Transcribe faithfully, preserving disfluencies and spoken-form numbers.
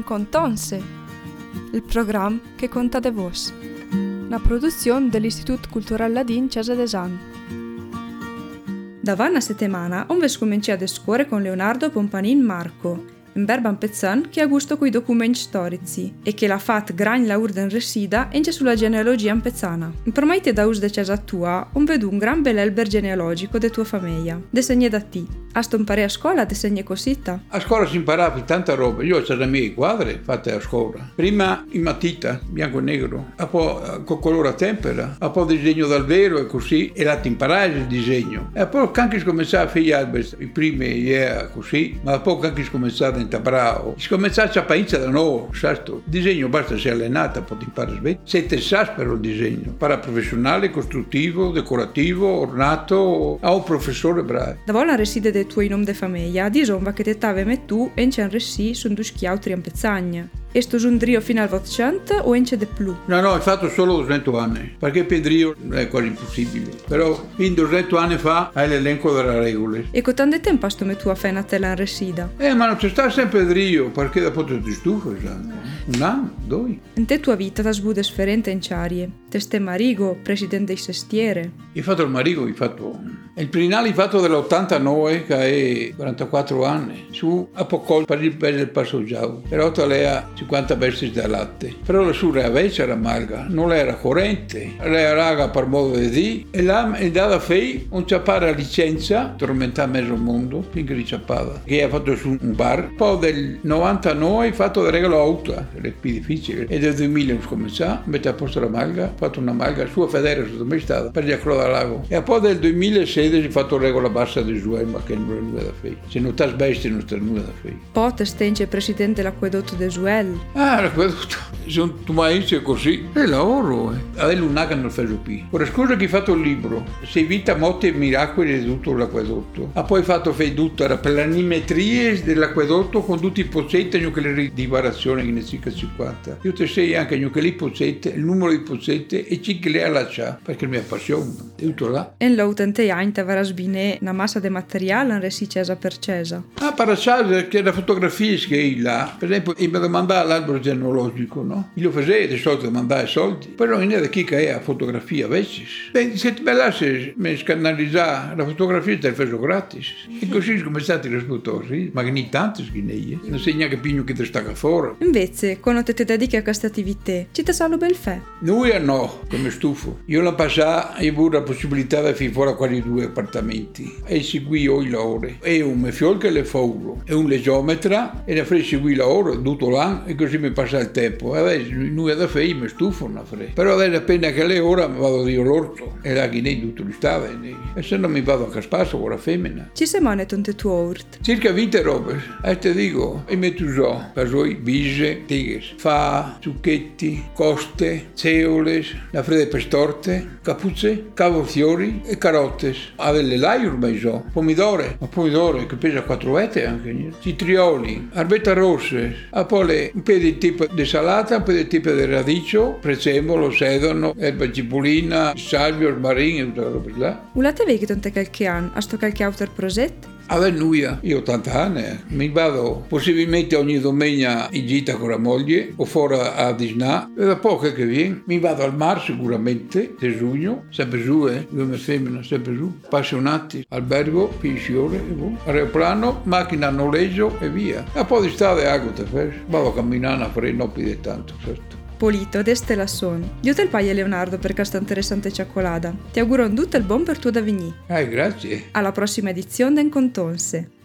Contonse, il programma che conta de vos, una produzione dell'Istituto Culturale Ladin Cesa Desan. Da una settimana on ves cominciare a descuore con Leonardo Pompanin Marco, un berban pezzan che ha gusto coi documenti storici e che l'ha fatto gran laurden resida ence sulla genealogia pezzana. Promaite da us de casa tua, on vedo un gran bell'alber genealogico de tua famiglia. Desegne da ti. A stompare a scuola desegne cosita? A scuola si imparava tanta roba. Io ho le mie quadre fatte a scuola. Prima in matita, bianco e nero, a poi con colore a tempera, a poi disegno dal vero e così, e là ti imparai il disegno. E poi anche si cominciava a fare i primi era così, ma poi anche si cominciava a diventare bravo. Si cominciava a pancia da nuovo, certo. Il disegno basta essere allenata, poi ti impari sveglio. Siete saspero il disegno, paraprofessionale, costruttivo, decorativo, ornato, a un professore bravo. Da vola reside dei tuoi nomi de famiglia, disomba che te tave me tu e in ressi sono due schiautri in pezzagna. E sto giundrio fino al votcento o ence de più? No, no, ho fatto solo duecento anni, perché Pedrio è quasi impossibile. Però in duecento anni fa hai l'elenco delle regole. E con tanto tempo sto me tu a fare una tela in resida? Eh, ma non c'è sta sempre Pedrio, perché dopo ti stufo, un anno, due. In te tua vita da sbude sferente in ciarie. Te ste Marigo, presidente dei sestiere. Ho fatto il Marigo, ho fatto... Il Prinale ho fatto dell'ottantanove, che è quarantaquattro anni, su a poco per il paese del Passo Giau. Però lei ha cinquanta bestie da latte. Però la sua invece era malga, non era corrente. Lei era raga per modo di dire, e là è data fei un ciappare a licenza, tormentava mezzo mondo, finché ricappava. Che ha fatto su un bar. Poi del novantanove ho fatto del regalo auto, che è più difficile. E del duemila ho cominciato, mette a posto la malga, ho fatto una malga, sua fedele sono mai stata, per gli accroda lago. E poi del duemilasei ho fatto regola bassa di Zuel, ma che non è nulla da fare. Se non t'hai bestia non sta nulla da fare. Poi te stenge presidente dell'acquedotto di Zuel. Ah, l'acquedotto. Sono tu mai così. È lavoro, eh. Adesso non ha che non fa più. Ora scusa che hai fatto il libro. Sei vita molte miracoli di tutto l'acquedotto. Ha poi fatto fai tutto, era per l'animetrie dell'acquedotto con tutti i pozzetti che le divarazioni che ne circa cinquanta. Io te sei anche che lì pozzetti, il numero di pozzetti e ci che le ha lasciato, perché mi appassiona. È tutto là. E l'ottante anni aveva sbine una massa di materiale in resi cesa per cesa. Ah, per cesa, che la fotografia che è là. Per esempio, mi domandava l'albero genealogico, no? Io lo facevo, di solito mandava soldi. Però non è da chi che è a fotografia, invece. Beh, se ti bellasse, mi scannalizzava la fotografia, te la faccio gratis. E così sono cominciati le fotografie, ma che non tante schineie. Non sei neanche più che ti stacca fuori. Invece, quando te ti dedichi a queste attività, ci ti salo bel fè? Noi no, come stufo. Io l'ho passato e ho avuto la possibilità di fare fuori quasi due appartamenti e seguì i lavori. E un me fiolca le fauro, e un legiometra e ne fai seguì lavoro tutto l'anno e così mi passa il tempo. Adesso noi da fare mi stufo una fre. Però adesso appena che le ora mi vado di l'orto e la ghinei tutto l'istava e se non mi vado a Caspasso con la femmina. Ci sei mane tonte tuo ort? Circa venti robe. E te dico, e metto già, casoi, bise, tighes, fa, zucchetti, coste, ceoles, la fredde pestorte, capuzze, cavofiori e carote. Ha delle lai ormai so, pomidore, ma pomidore che pesa quattro vette anche, citrioli, arbetta rosse, a poi un po' di tipo di salata, un po' di tipo di radicio, prezzemolo, sedano, erba cipollina, salvio, sbarin e tutta la roba là. Ulate vei che tonte qualche anno, a sto qualche autor progetto? Adesso nuia, io ho ottanta anni, mi vado possibilmente ogni domenica in gita con la moglie o fuori a Disnà, e da poco che viene mi vado al mare sicuramente, di giugno, sempre giù, eh, uomo e femmina, sempre giù, appassionati, albergo, pensione, e boh. Aeroplano, macchina a noleggio e via. E poi di strada e agua, vado a camminare a fare non più di tanto, certo. Polito, deste la son. Io te il paio Leonardo per questa interessante cioccolata. Ti auguro un tutto il buon per tuo da venire. Ah, grazie. Alla prossima edizione d'En Contonse.